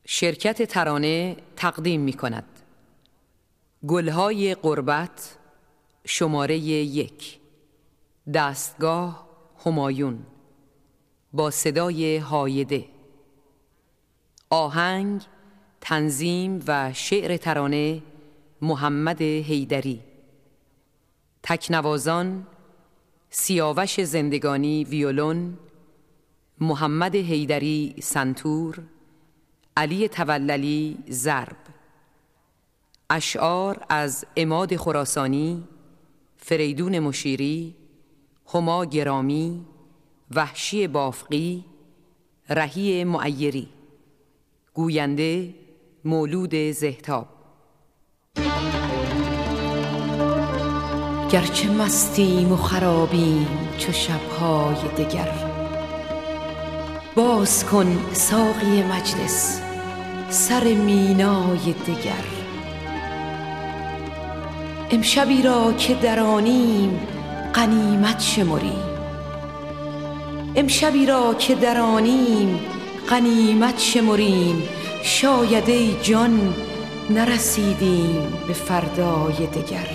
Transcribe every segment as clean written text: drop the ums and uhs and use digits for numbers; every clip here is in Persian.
شرکت ترانه تقدیم می کند گلهای غربت شماره 1 دستگاه همایون با صدای هایده. آهنگ، تنظیم و شعر ترانه محمد حیدری. تکنوازان سیاوش زندگانی ویولون، محمد حیدری سنتور، علی توللی ضرب. اشعار از عماد خراسانی، فریدون مشیری، هما گرامی، وحشی بافقی، رهی معیری. گوینده مولود زهتاب. گرچه مستیم و خرابیم چو شب‌های دگر، باز کن ساقی مجلس سر مینای دگر. امشبی را که درانیم غنیمت شمریم، امشبی را که درانیم غنیمت شمریم. شاید ای جان نرسیدیم به فردای دگر.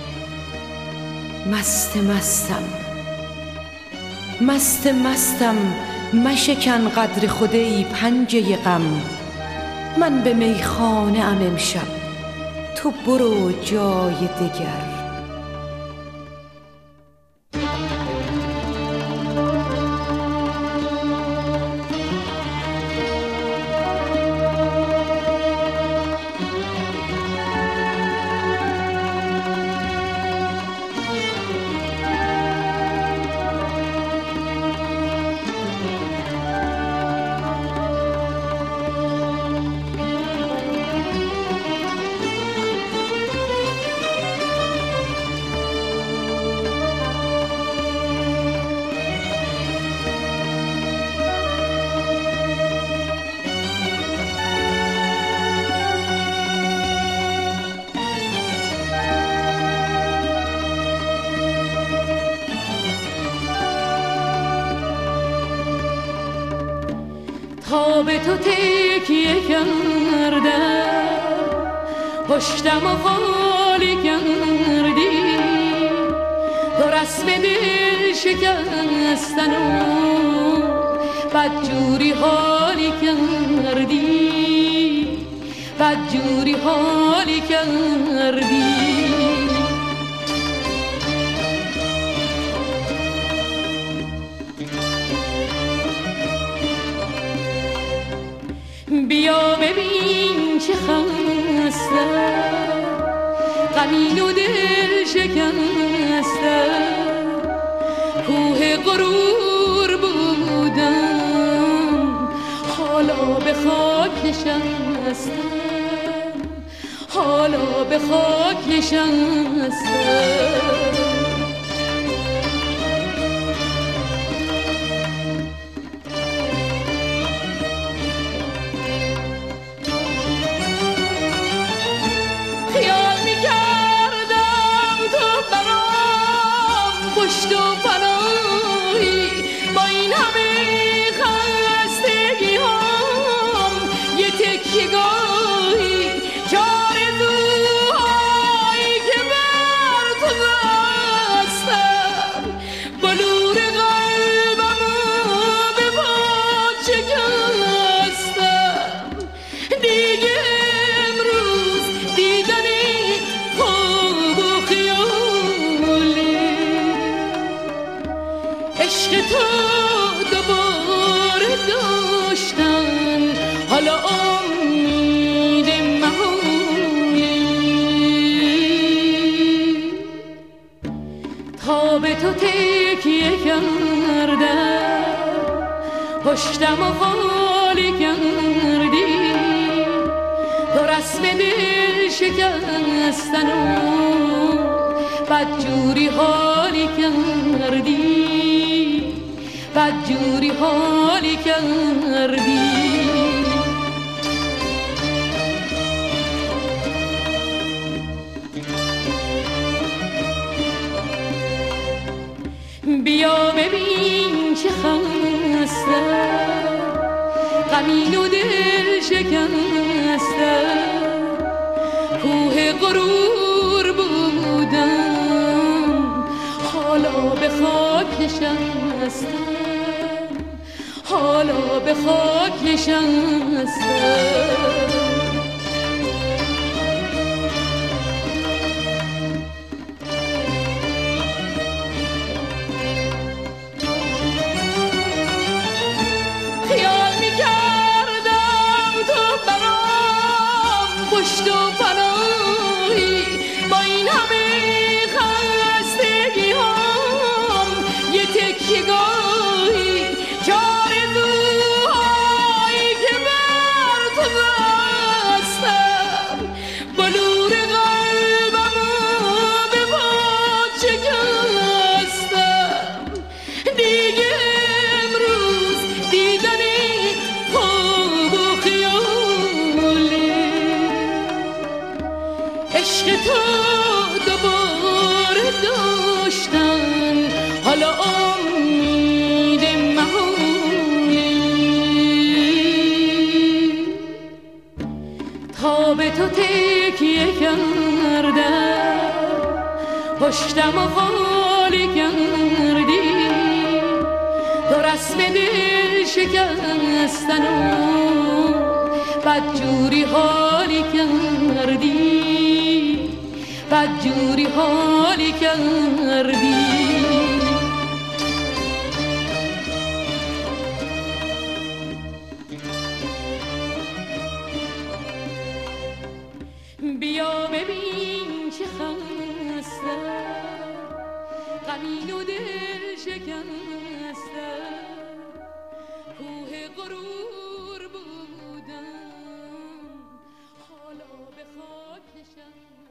مستم مشکن قدر خود ای پنجه غم. من به میخانه ام امشب، تو برو جای دگر. تا به تو تکیه کردم، پشتم و خالی کردی. تو رسم دل شکستن و بدجوری حالی کردی، بدجوری حالی کردی. بیا ببین چه خستم، غمین و دل شکستم. کوه غرور بودم، حالا به خاک نشستم، حالا به خاک نشستم. پشت و پناهی با این همه خستگی هم، یه تکیه گاهی آرزوهایی که بر تو بستم. بلور قلبمو به پات شکستم. دیگه امروز دیدنی خواب و خیالی، عشق تو دوباره داشتن، حالا امید محالی. تا به تو تکیه کردم، پشتم و خالی کردی. تو رسم دل شکستن و بدجوری حالی کردی، بدجوری حالی کردی. بیا ببین چه خستم، غمین و دل شکستم کوه غرور بودم حالا به خاک نشستم حالا به خاک نشستم پشت و پناهی با این همه خستگی هم یه تکیه گاهی چار روحایی که بر تو بستم بلور قلبمو به پاد شکستم دیگه امروز دیدنت خواب و خیاله عشق تو دوباره داشتن حالا امید محالی تا به تو تکیه کردم پشتم و خالی کردی تو رسم دل شکستن و بدجوری حالی کردی بدجوری حالی کردی بیا ببین چه خستم غمین و دل شکستم کوه غرور بودم حالا به خاک نشستم